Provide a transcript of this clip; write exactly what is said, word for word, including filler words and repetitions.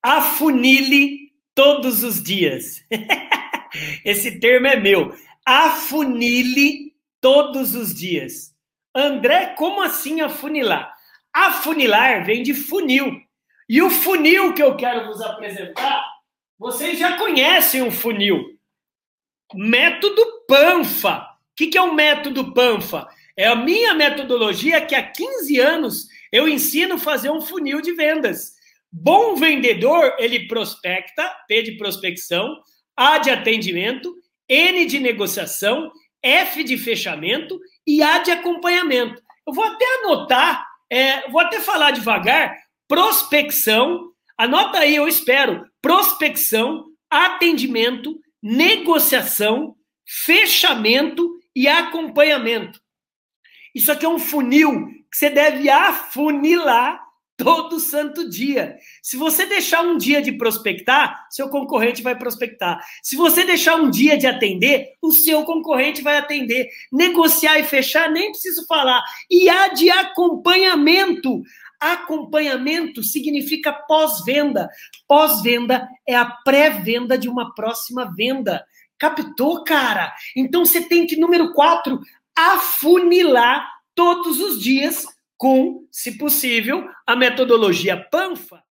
Afunile todos os dias. Esse termo é meu. Afunile todos os dias. André, como assim afunilar? Afunilar vem de funil. E o funil que eu quero vos apresentar, vocês já conhecem o funil. Método Panfa. O que, que é o método Panfa? É a minha metodologia que há quinze anos eu ensino a fazer um funil de vendas. Bom vendedor, ele prospecta, P de prospecção, A de atendimento, N de negociação, F de fechamento e A de acompanhamento. Eu vou até anotar, é, vou até falar devagar, prospecção, anota aí, eu espero, prospecção, atendimento, negociação, fechamento e acompanhamento. Isso aqui é um funil que você deve afunilar todo santo dia. Se você deixar um dia de prospectar, seu concorrente vai prospectar. Se você deixar um dia de atender, o seu concorrente vai atender. Negociar e fechar, nem preciso falar. E a de acompanhamento. Acompanhamento significa pós-venda. Pós-venda é a pré-venda de uma próxima venda. Captou, cara? Então você tem que, número quatro, afunilar todos os dias com, se possível, a metodologia Panfa.